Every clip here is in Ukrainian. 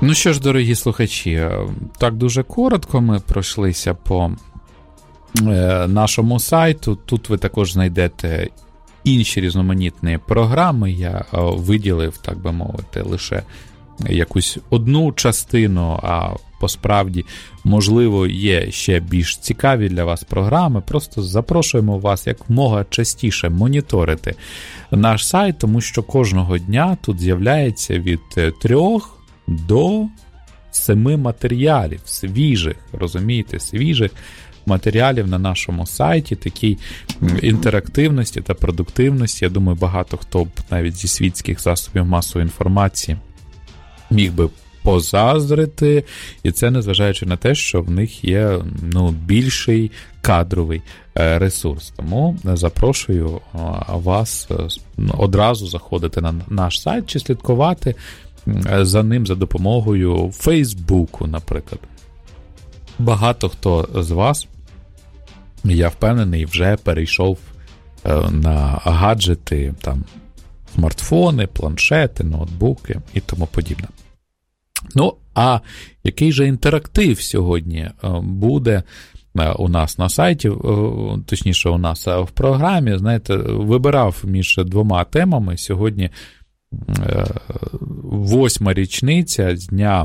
Ну що ж, дорогі слухачі, так дуже коротко ми пройшлися по нашому сайту. Тут ви також знайдете інші різноманітні програми. Я виділив, так би мовити, лише якусь одну частину, а по-справді, можливо, є ще більш цікаві для вас програми. Просто запрошуємо вас якомога частіше моніторити наш сайт, тому що кожного дня тут з'являється від 3 до 7 матеріалів, свіжих, розумієте, свіжих матеріалів на нашому сайті, такій інтерактивності та продуктивності. Я думаю, багато хто б навіть зі світських засобів масової інформації міг би позаздрити, і це незважаючи на те, що в них є більший кадровий ресурс. Тому запрошую вас одразу заходити на наш сайт чи слідкувати за ним за допомогою Фейсбуку, наприклад. Багато хто з вас, я впевнений, вже перейшов на гаджети, там, смартфони, планшети, ноутбуки і тому подібне. Ну, а який же інтерактив сьогодні буде у нас на сайті, точніше у нас в програмі, знаєте, вибирав між 2 темами. Сьогодні 8-ма річниця з дня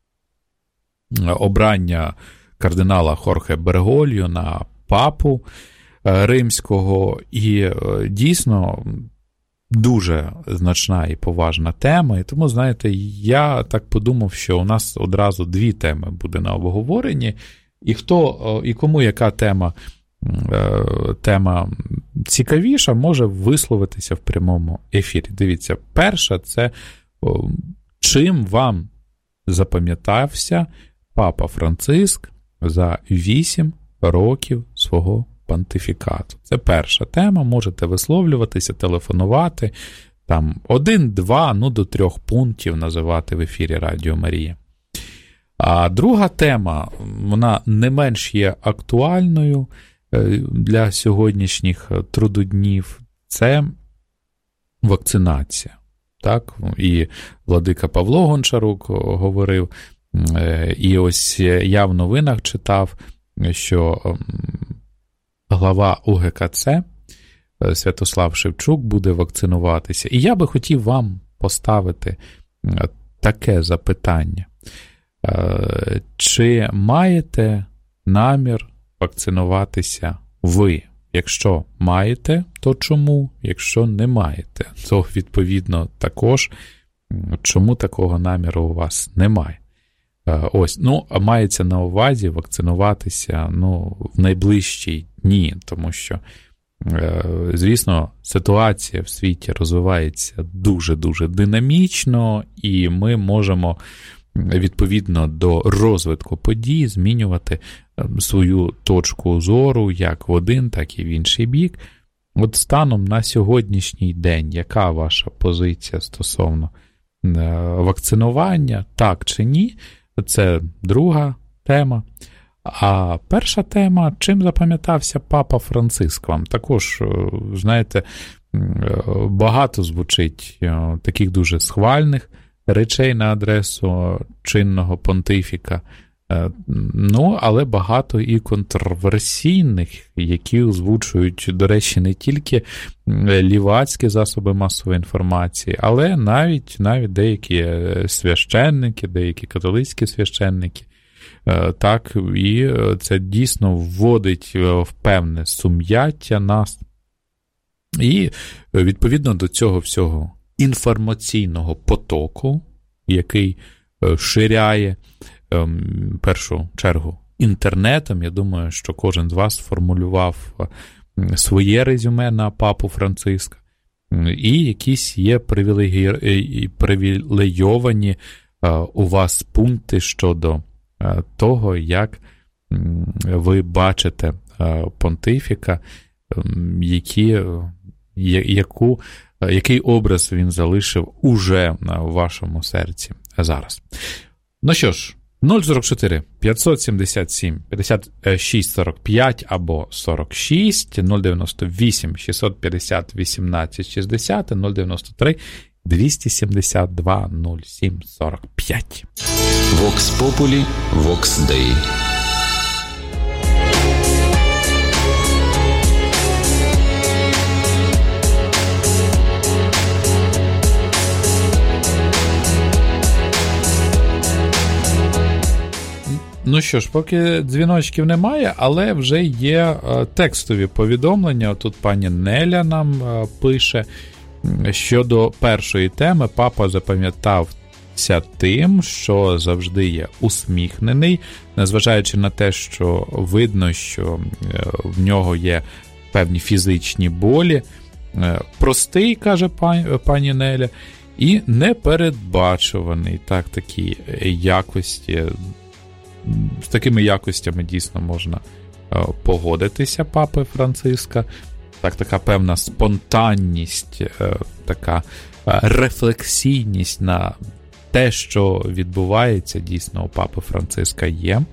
обрання кардинала Хорхе Бергольо на папу римського, і дійсно дуже значна і поважна тема, і тому, знаєте, я так подумав, що у нас одразу 2 теми буде на обговоренні, і кому яка тема цікавіша, може висловитися в прямому ефірі. Дивіться, перша – це чим вам запам'ятався Папа Франциск за 8 років свого понтифікату. Це перша тема, можете висловлюватися, телефонувати, там 1, 2, до 3 пунктів називати в ефірі Радіо Марія. А друга тема, вона не менш є актуальною для сьогоднішніх трудоднів, це вакцинація. Так? І владика Павло Гончарук говорив, і ось я в новинах читав, що глава УГКЦ Святослав Шевчук буде вакцинуватися. І я би хотів вам поставити таке запитання. Чи маєте намір вакцинуватися ви? Якщо маєте, то чому? Якщо не маєте, то відповідно також, чому такого наміру у вас немає? Ось, мається на увазі вакцинуватися, в найближчі дні, тому що, звісно, ситуація в світі розвивається дуже-дуже динамічно, і ми можемо, відповідно до розвитку подій, змінювати свою точку зору як в один, так і в інший бік. От станом на сьогоднішній день, яка ваша позиція стосовно вакцинування, так чи ні? Це друга тема. А перша тема, чим запам'ятався Папа Франциск вам? Також, знаєте, багато звучить таких дуже схвальних речей на адресу чинного понтифіка, але багато і контроверсійних, які озвучують, до речі, не тільки лівацькі засоби масової інформації, але навіть деякі священники, деякі католицькі священники. Так, і це дійсно вводить в певне сум'яття нас. І відповідно до цього всього інформаційного потоку, який ширяє в першу чергу інтернетом, я думаю, що кожен з вас сформулював своє резюме на Папу Франциска, і якісь є привілейовані у вас пункти щодо того, як ви бачите понтифіка, який образ він залишив уже в вашому серці зараз. Ну що ж, 044 577 56 45 або 46, 098 650 18 60, 093 272 07 45. Vox Populi, Vox Dei. Ну що ж, поки дзвіночків немає, але вже є текстові повідомлення. Тут пані Неля нам пише, щодо першої теми, папа запам'ятався тим, що завжди є усміхнений, незважаючи на те, що видно, що в нього є певні фізичні болі. Простий, каже пані Неля, і непередбачуваний. Так, такі якості. З такими якостями дійсно можна погодитися папи Франциска. Така певна спонтанність, така рефлексійність на те, що відбувається, дійсно у папи Франциска є.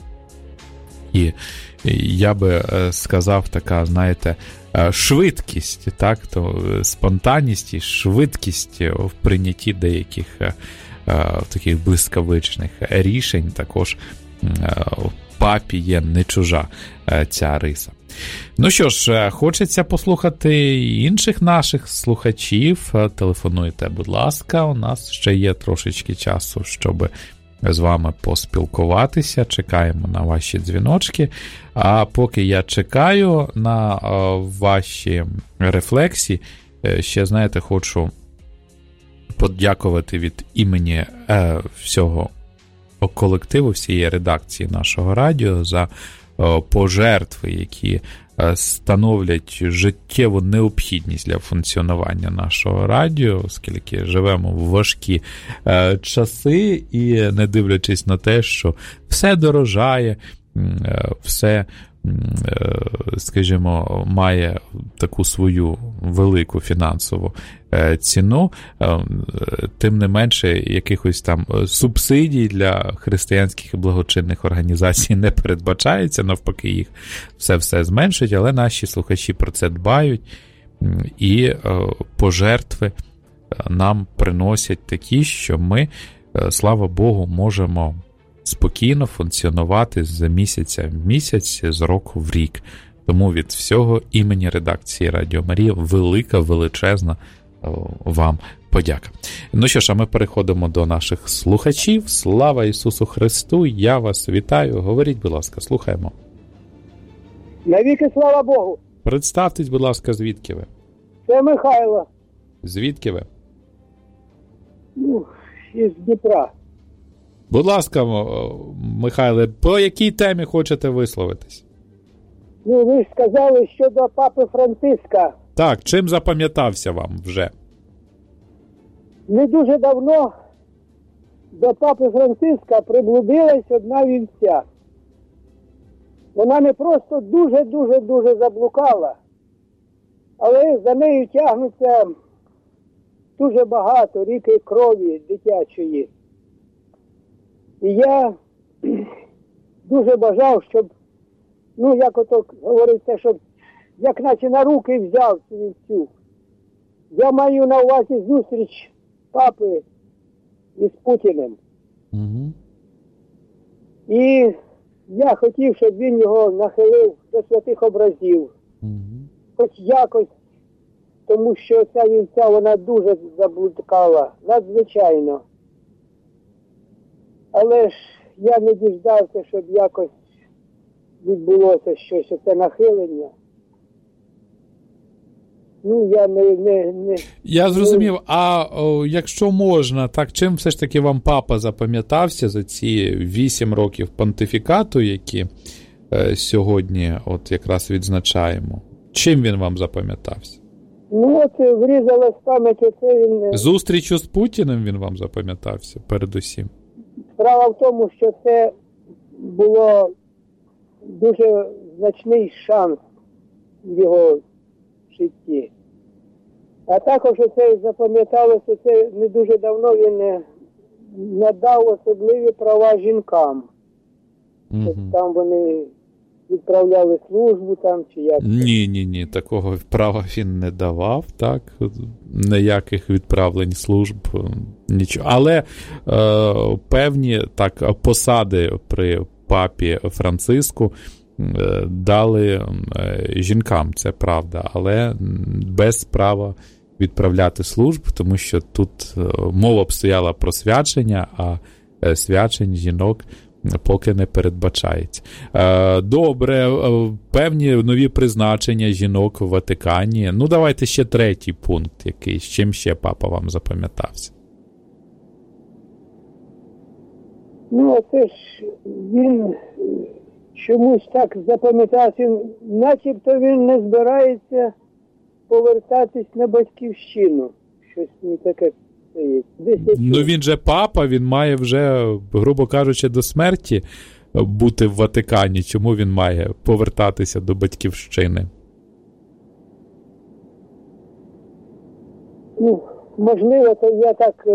І я би сказав, така, знаєте, швидкість, так, то спонтанність і швидкість в прийнятті деяких таких блискавичних рішень, також папі є не чужа ця риса. Ну що ж, хочеться послухати інших наших слухачів. Телефонуйте, будь ласка, у нас ще є трошечки часу, щоб з вами поспілкуватися. Чекаємо на ваші дзвіночки. А поки я чекаю на ваші рефлексії, ще, знаєте, хочу подякувати від імені всього колективу, всієї редакції нашого радіо за пожертви, які становлять життєву необхідність для функціонування нашого радіо, оскільки живемо в важкі часи і не дивлячись на те, що все дорожає, все, скажімо, має таку свою велику фінансову ціну, тим не менше якихось там субсидій для християнських і благочинних організацій не передбачається, навпаки їх все зменшить, але наші слухачі про це дбають і пожертви нам приносять такі, що ми, слава Богу, можемо спокійно функціонувати з місяця в місяць, з року в рік. Тому від всього імені редакції Радіо Марія велика, величезна вам подяка. Ну що ж, а ми переходимо до наших слухачів. Слава Ісусу Христу! Я вас вітаю. Говоріть, будь ласка, слухаємо. Навіки слава Богу! Представтесь, будь ласка, звідки ви? Це Михайло. Звідки ви? Із Дніпра. Будь ласка, Михайле, по якій темі хочете висловитись? Ви ж сказали щодо папи Франциска. Так, чим запам'ятався вам вже? Не дуже давно до папи Франциска приблудилась одна вівця. Вона не просто дуже заблукала, але за нею тягнуться дуже багато ріки крові дитячої. І я дуже бажав, щоб, як ото говориться, щоб як наче на руки взяв цю вівцю. Я маю на увазі зустріч папи із Путіним. Угу. І я хотів, щоб він його нахилив до святих образів. Угу. Хоч якось, тому що ця вівця, вона дуже заблукала, надзвичайно. Але ж я не діждався, щоб якось відбулося щось, оце нахилення. Я зрозумів. А якщо можна, так чим все ж таки вам папа запам'ятався за ці 8 років понтифікату, які сьогодні от якраз відзначаємо? Чим він вам запам'ятався? Врізалась пам'ять, оце він... Зустрічю з Путіним він вам запам'ятався передусім? Справа в тому, що це було дуже значний шанс в його житті. А також це запам'яталося, це не дуже давно він надав особливі права жінкам. Угу. Там вони відправляли службу там, чи як? Ні, такого права він не давав, так, ніяких відправлень служб, нічого. Але певні так посади при папі Франциску дали жінкам, це правда, але без права відправляти служб, тому що тут мова б стояла про свячення, а свячень жінок поки не передбачається. Добре, певні нові призначення жінок в Ватикані. Ну, давайте ще третій пункт якийсь. Чим ще папа вам запам'ятався? Ну, це ж він чомусь так запам'ятався, начебто він не збирається повертатись на батьківщину. Щось не таке. Ну він же папа, він має вже, грубо кажучи, до смерті бути в Ватикані. Чому він має повертатися до батьківщини? Ну, можливо, то я так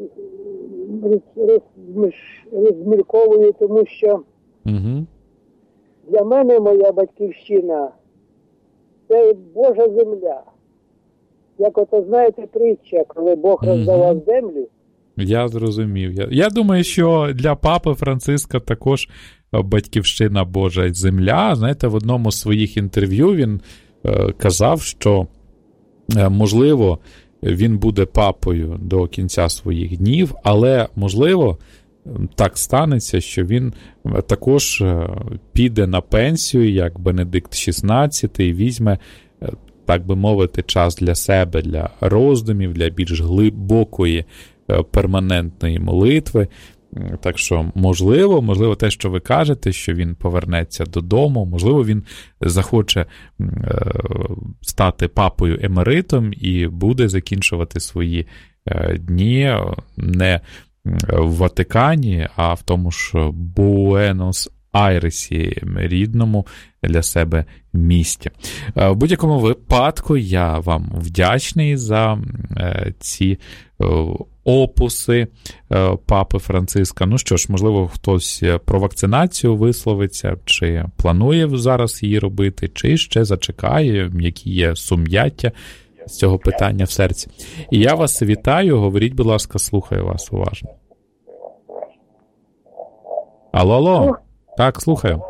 розмірковую, тому що для мене моя батьківщина – це Божа земля. Як ото, знаєте, притча, коли Бог роздавав землю. Я зрозумів. Я думаю, що для папи Франциска також батьківщина Божа земля. Знаєте, в одному з своїх інтерв'ю він казав, що, можливо, він буде папою до кінця своїх днів, але, можливо, так станеться, що він також піде на пенсію, як Бенедикт XVI, і візьме, так би мовити, час для себе, для роздумів, для більш глибокої перманентної молитви. Так що, можливо, те, що ви кажете, що він повернеться додому, можливо, він захоче стати папою емеритом і буде закінчувати свої дні не в Ватикані, а в тому ж Буенос-Айресі, рідному для себе місті. В будь-якому випадку я вам вдячний за ці опуси папи Франциска. Ну що ж, можливо, хтось про вакцинацію висловиться, чи планує зараз її робити, чи ще зачекає, які є сум'яття з цього питання в серці. І я вас вітаю, говоріть, будь ласка, слухаю вас уважно. Алло. Так, слухаю.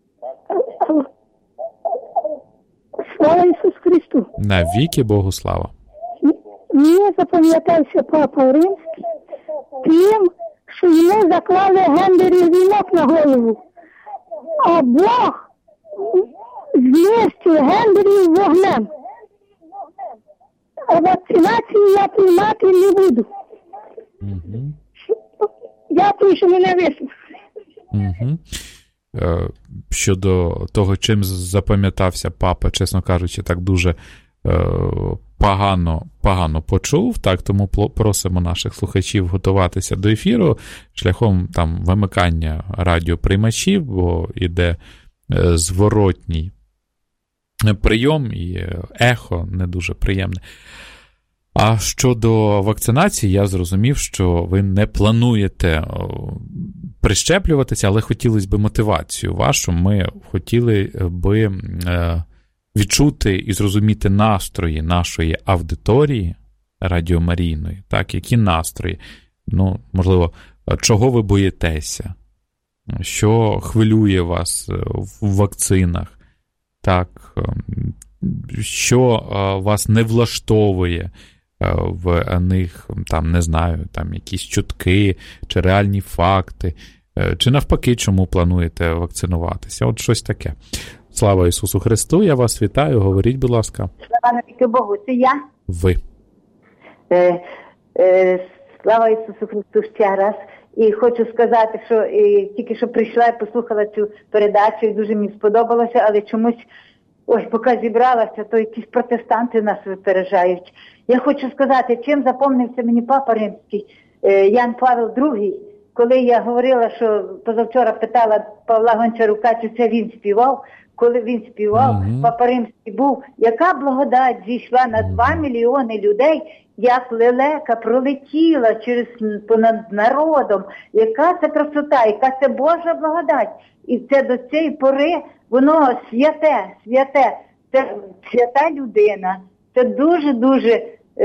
Слава Ісусу Христу! Навіки Богу слава! Мені запам'ятався папа Римський тим, що йому заклали гендерний вінок на голову, а Бог знищив гендерів вогнем. А вакцинацію я приймати не буду. Дякую, що мене вислухали. Щодо того, чим запам'ятався папа, чесно кажучи, так дуже погано почув, так, тому просимо наших слухачів готуватися до ефіру шляхом там вимикання радіоприймачів, бо іде зворотній прийом і ехо не дуже приємне. А щодо вакцинації, я зрозумів, що ви не плануєте прищеплюватися, але хотілося б мотивацію вашу. Ми хотіли би відчути і зрозуміти настрої нашої аудиторії радіомарійної, так, які настрої, ну, можливо, чого ви боїтеся, що хвилює вас в вакцинах, так, що вас не влаштовує в них, там, не знаю, там якісь чутки, чи реальні факти, чи навпаки, чому плануєте вакцинуватися. От щось таке. Слава Ісусу Христу, я вас вітаю, говоріть, будь ласка. Слава навіки Богу, це я? Ви. Слава Ісусу Христу ще раз. І хочу сказати, що тільки що прийшла і послухала цю передачу, і дуже мені сподобалося, але чомусь, ось поки зібралася, то якісь протестанти нас випереджають. Я хочу сказати, чим запомнився мені папа Римський, Ян Павел II, коли я говорила, що позавчора питала Павла Гончарука, чи це він співав, коли він співав, Папа Римський був, яка благодать зійшла на 2 мільйони людей, як лелека пролетіла понад народом, яка це красота, яка це Божа благодать. І це до цієї пори, воно святе, це свята людина, це дуже-дуже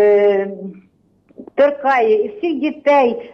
торкає, і всіх дітей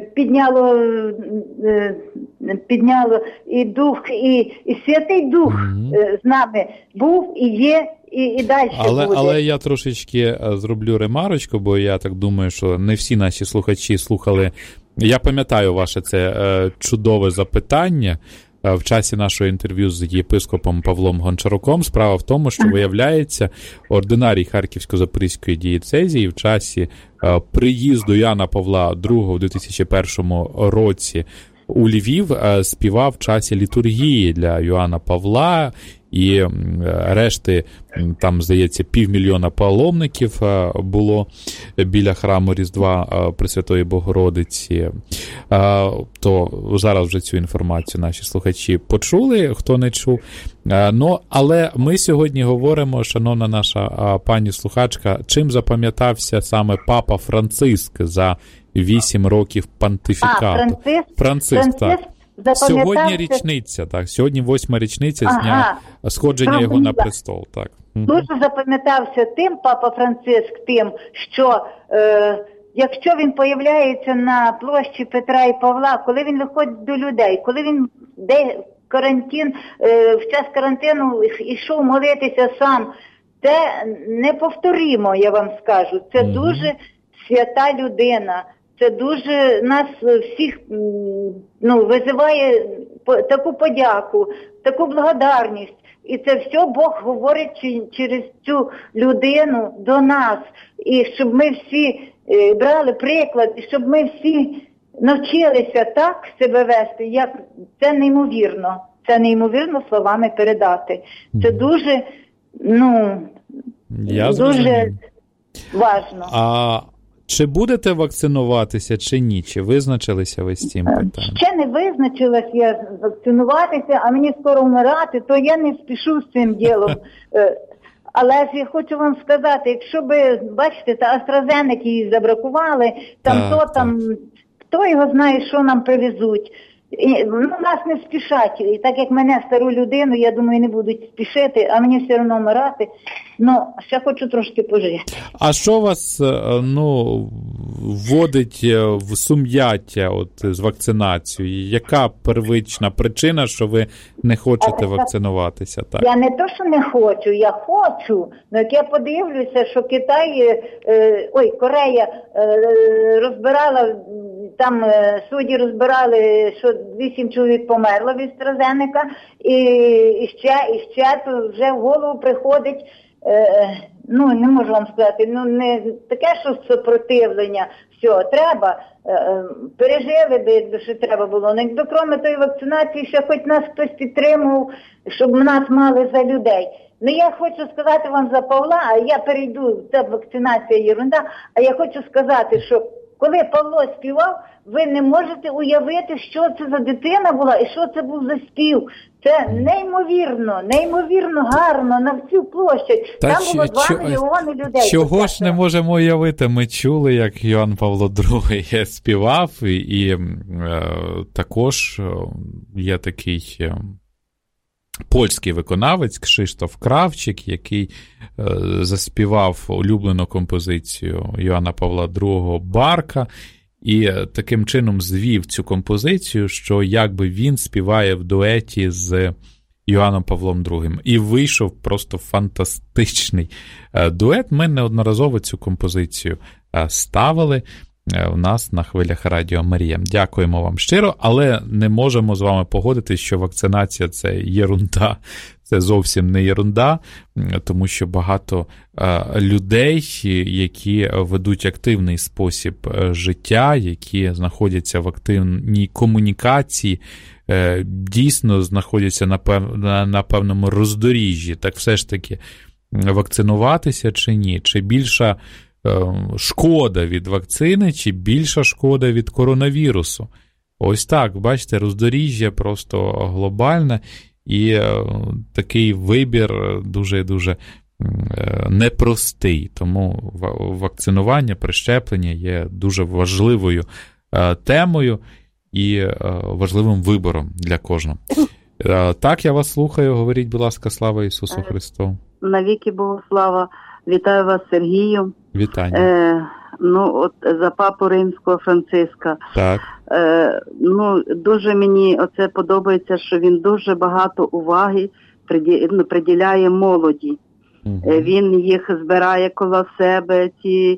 підняло і дух, і Святий Дух з нами був і є, і далі буде. Але я трошечки зроблю ремарочку, бо я так думаю, що не всі наші слухачі слухали. Я пам'ятаю ваше це чудове запитання в часі нашого інтерв'ю з єпископом Павлом Гончаруком. Справа в тому, що, виявляється, ординарій Харківсько-Запорізької дієцезії в часі приїзду Яна Павла II у 2001 році у Львів співав в часі літургії для Йоанна Павла, і решти, там, здається, 500 000 паломників було біля храму Різдва Пресвятої Богородиці. То зараз вже цю інформацію наші слухачі почули, хто не чув. Але ми сьогодні говоримо, шановна наша пані слухачка, чим запам'ятався саме Папа Франциск за 8 років понтифікату. Франциск, так. Сьогодні річниця, так. Сьогодні 8-ма річниця з дня сходження його на престол, так. Дуже запам'ятався Папа Франциск тим, що якщо він появляється на площі Петра і Павла, коли він виходить до людей, коли він в час карантину йшов молитися сам, це неповторимо, я вам скажу. Це дуже свята людина. Це дуже нас всіх визиває таку подяку, таку благодарність. І це все Бог говорить через цю людину до нас. І щоб ми всі брали приклад, і щоб ми всі навчилися так себе вести, як це неймовірно. Це неймовірно словами передати. Це дуже, дуже важно. Чи будете вакцинуватися, чи ні? Чи визначилися ви з цим питанням? Ще не визначилась я вакцинуватися, а мені скоро вмирати, то я не спішу з цим ділом. Але ж я хочу вам сказати, якщо би, бачите, та AstraZeneca її забракували, хто його знає, що нам привезуть. Нас не спішать. І так як мене, стару людину, я думаю, не будуть спішити, а мені все одно вмирати. Ще хочу трошки пожити. А що вас, вводить в сум'яття з вакцинацією? Яка первична причина, що ви не хочете вакцинуватися? Так? Я не то, що не хочу, я хочу. Як я подивлюся, що Корея розбирала, там судді розбирали, що 8 чоловік померло від AstraZeneca, і ще, то вже в голову приходить, не можу вам сказати, не таке, що супротивлення, все, треба, пережили би, якби ще треба було. Якби крім тої вакцинації, ще хоч нас хтось підтримував, щоб нас мали за людей. Я хочу сказати вам за Павла, а я перейду, це вакцинація єрунда, а я хочу сказати, що коли Павло співав, ви не можете уявити, що це за дитина була і що це був за спів. Це неймовірно гарно на всю площадь. Там було 2 мільйони людей. Чого ж не можемо уявити? Ми чули, як Йоанн Павло II співав, і також є такий польський виконавець Крzysztof Кравчик, який заспівав улюблену композицію Йоанна Павла II «Барка», і таким чином звів цю композицію, що якби він співає в дуеті з Йоанном Павлом II. І вийшов просто фантастичний дует. Ми неодноразово цю композицію ставили у нас на хвилях Радіо Марія. Дякуємо вам щиро, але не можемо з вами погодитись, що вакцинація – це єрунда. Це зовсім не єрунда, тому що багато людей, які ведуть активний спосіб життя, які знаходяться в активній комунікації, дійсно знаходяться на певному роздоріжжі. Так все ж таки, вакцинуватися чи ні? Чи більша шкода від вакцини, чи більша шкода від коронавірусу? Ось так, бачите, роздоріжжя просто глобальне. І такий вибір дуже-дуже непростий. Тому вакцинування, прищеплення є дуже важливою темою і важливим вибором для кожного. Так, я вас слухаю. Говоріть, будь ласка, слава Ісусу Христу. Навіки Богу слава. Вітаю вас, Сергію. Вітання. От за папу Римського Франциска. Так. Дуже мені оце подобається, що він дуже багато уваги приділяє молоді. Угу. Він їх збирає коло себе,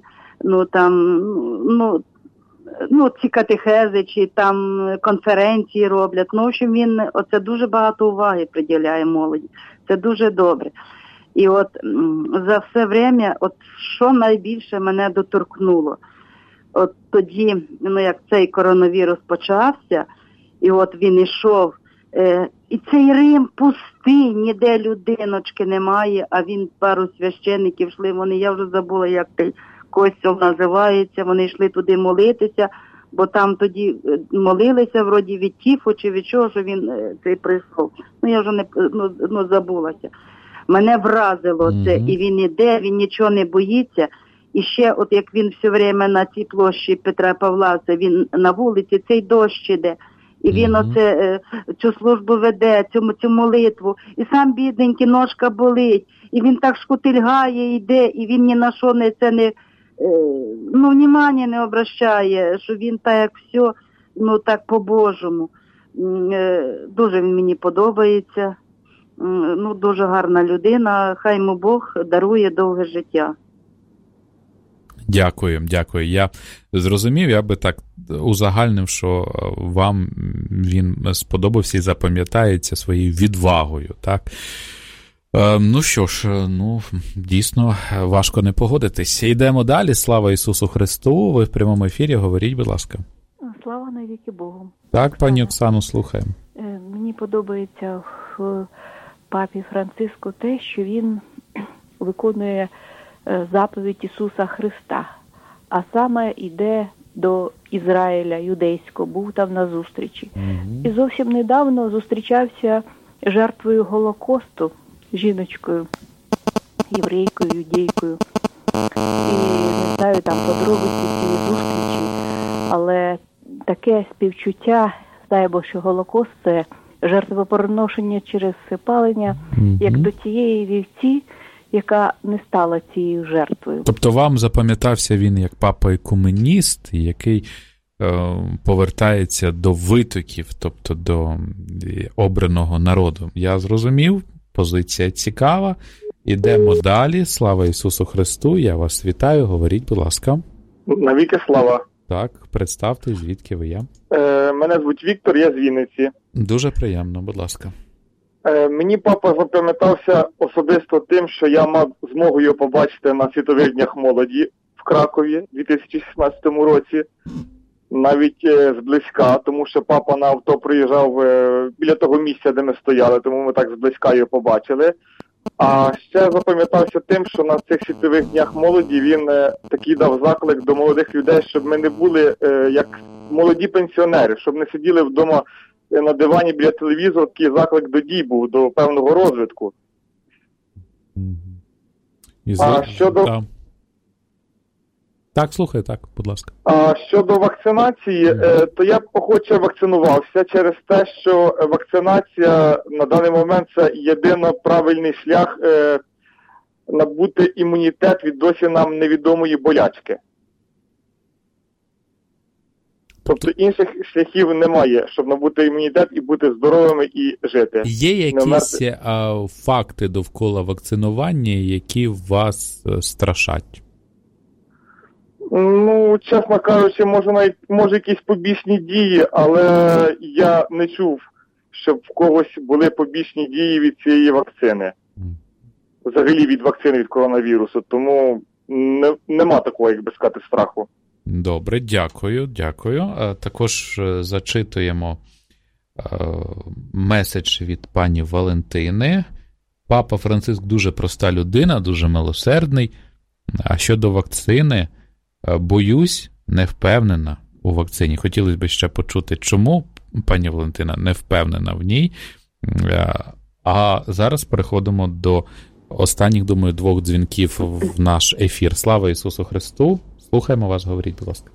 ці катехези, чи там конференції роблять. В общем, він оце дуже багато уваги приділяє молоді. Це дуже добре. І от за все время, от що найбільше мене доторкнуло, от тоді, як цей коронавірус почався, і от він ішов, і цей Рим пустий, ніде людиночки немає, а він, пару священників йшли, я вже забула, як той костюм називається, вони йшли туди молитися, бо там тоді молилися вроді від тифу чи від чого, що він цей прийшов. Я вже забулася. Мене вразило це, і він іде, він нічого не боїться. І ще, от як він все время на цій площі Петра Павла, це він на вулиці, цей дощ іде, і він цю службу веде, цю молитву, і сам бідненький, ножка болить, і він так шкутильгає, йде, і він ні на що внимання не обращає, що він так як все, так по-божому. Дуже він мені подобається. Дуже гарна людина, хай йому Бог дарує довге життя. Дякую. Я зрозумів, я би так узагальнив, що вам він сподобався і запам'ятається своєю відвагою, так? Що ж, дійсно, важко не погодитись. Йдемо далі. Слава Ісусу Христу. Ви в прямому ефірі, говоріть, будь ласка. Слава навіки Богу. Так, пані Оксану, слухаємо. Мені подобається в папі Франциску те, що він виконує заповідь Ісуса Христа, а саме йде до Ізраїля юдейського, був там на зустрічі. І зовсім недавно зустрічався жертвою Голокосту, жіночкою, єврейкою, юдейкою. І не знаю там подробиці цієї зустрічі, але таке співчуття, знає Бог, що Голокост – це жертвоприношення через палення, як до тієї вівці, яка не стала цією жертвою. Тобто вам запам'ятався він як папа-екуменіст, який повертається до витоків, тобто до обраного народу. Я зрозумів, позиція цікава. Ідемо далі. Слава Ісусу Христу. Я вас вітаю. Говоріть, будь ласка. Навіки слава. Так, представте, звідки ви є. Мене звуть Віктор, я з Вінниці. Дуже приємно, будь ласка. Мені папа запам'ятався особисто тим, що я мав змогу його побачити на Світових днях молоді в Кракові у 2016 році. Навіть зблизька, тому що папа на авто приїжджав біля того місця, де ми стояли, тому ми так зблизька його побачили. А ще запам'ятався тим, що на цих Світових днях молоді він такий дав заклик до молодих людей, щоб ми не були як молоді пенсіонери, щоб не сиділи вдома на дивані біля телевізору, такий заклик до дій був, до певного розвитку. А щодо... Так, слухай, так, будь ласка. А щодо вакцинації, то я б охоче вакцинувався через те, що вакцинація на даний момент це єдино правильний шлях набути імунітет від досі нам невідомої болячки. Тобто інших шляхів немає, щоб набути імунітет і бути здоровими і жити. Є якісь факти довкола вакцинування, які вас страшать? Чесно кажучи, може якісь побічні дії, але я не чув, щоб в когось були побічні дії від цієї вакцини. Взагалі від вакцини від коронавірусу, тому нема такого, як би сказати, страху. Добре, дякую. Також зачитуємо меседж від пані Валентини. Папа Франциск дуже проста людина, дуже милосердний. А щодо вакцини, боюсь, не впевнена у вакцині. Хотілося б ще почути, чому пані Валентина не впевнена в ній. А зараз переходимо до останніх, думаю, 2 дзвінків в наш ефір. Слава Ісусу Христу! Слухаємо вас, говоріть, будь ласка.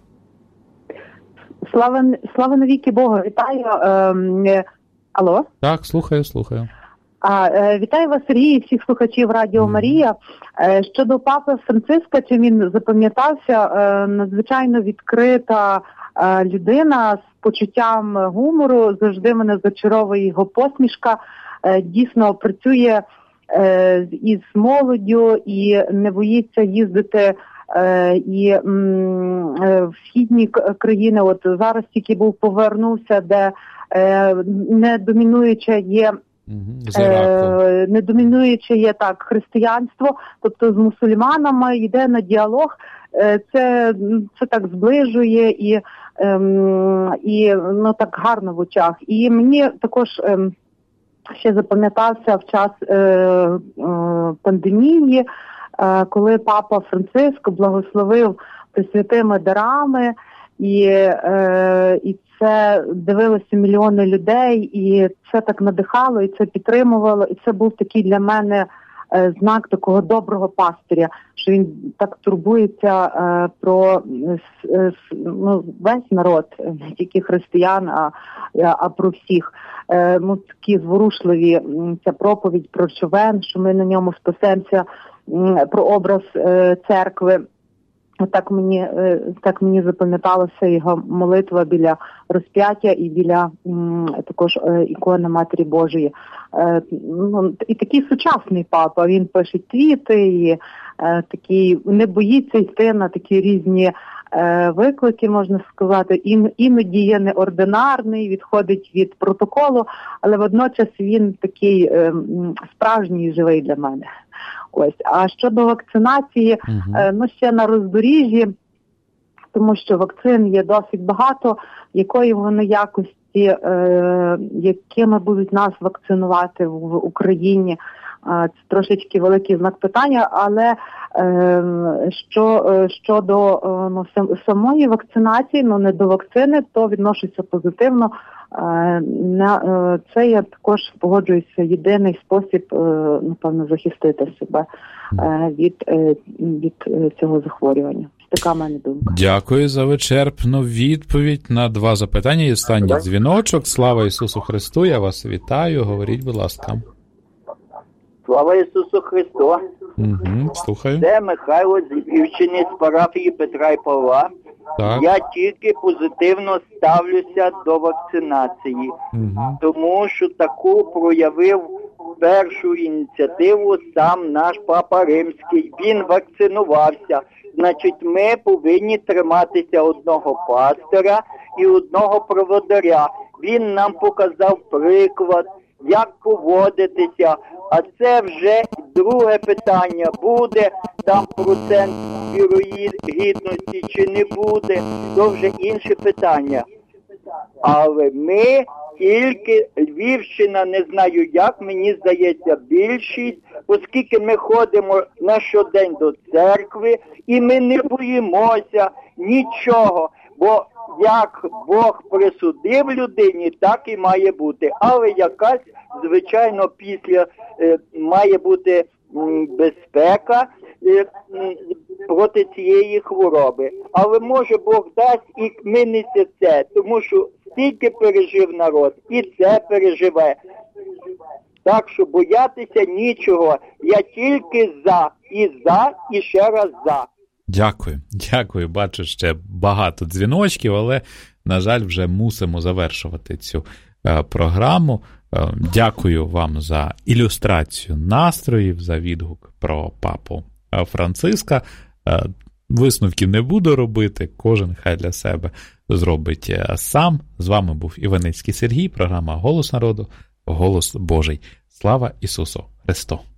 Слава навіки Богу! Вітаю! Алло? Так, слухаю. Вітаю вас, Сергій, і всіх слухачів Радіо Марія. Щодо Папи Франциска, чим він запам'ятався, надзвичайно відкрита людина з почуттям гумору, завжди мене зачаровує його посмішка, дійсно працює із молоддю і не боїться їздити і в східні країни. От зараз тільки повернувся, де не домінуюче є так християнство, тобто з мусульманами йде на діалог. Це так зближує і ну так гарно в очах. І мені також ще запам'ятався в час пандемії, коли Папа Франциск благословив пресвятими дарами, і це дивилося мільйони людей, і це так надихало, і це підтримувало, і це був такий для мене знак такого доброго пастиря, що він так турбується про весь народ, не тільки християн, а про всіх. Такі зворушливі, ця проповідь про човен, що ми на ньому спасемося, про образ церкви. Так мені запам'яталася його молитва біля розп'яття і біля також ікони Матері Божої. І такий сучасний папа, він пише твіти, і такий не боїться йти на такі різні виклики, можна сказати. Іноді є неординарний, відходить від протоколу, але водночас він такий справжній, живий для мене. Ось. А щодо вакцинації, ще на роздоріжжі, тому що вакцин є досить багато, якої вони якості, якими будуть нас вакцинувати в Україні, це трошечки великий знак питання, але щодо самої вакцинації, не до вакцини, то відношуся позитивно. Це я також погоджуюся, єдиний спосіб, напевно, захистити себе від цього захворювання. Така в мене думка. Дякую за вичерпну відповідь на 2 запитання. І останній дзвіночок. Слава Ісусу Христу, я вас вітаю. Говоріть, будь ласка. Слава Ісусу Христу. Слухаю. Це Михайло з Львівщини, з парафії Петра і Павла. Так. Я тільки позитивно ставлюся до вакцинації, тому що таку проявив першу ініціативу сам наш Папа Римський. Він вакцинувався. Значить, ми повинні триматися одного пастора і одного проводаря. Він нам показав приклад, як поводитися, а це вже друге питання. Буде там процент вірогідності чи не буде, то вже інше питання. Але ми тільки Львівщина, не знаю як, мені здається, більшість, оскільки ми ходимо на щодень до церкви, і ми не боїмося нічого, бо як Бог присудив людині, так і має бути. Але якась, звичайно, після має бути безпека проти цієї хвороби. Але може Бог дасть і минеться це, тому що стільки пережив народ, і це переживе. Так що боятися нічого. Я тільки за, і ще раз за. Дякую. Бачу ще багато дзвіночків, але, на жаль, вже мусимо завершувати цю програму. Дякую вам за ілюстрацію настроїв, за відгук про Папу Франциска. Висновків не буду робити, кожен хай для себе зробить сам. З вами був Іваницький Сергій, програма «Голос народу», «Голос Божий». Слава Ісусу Христу!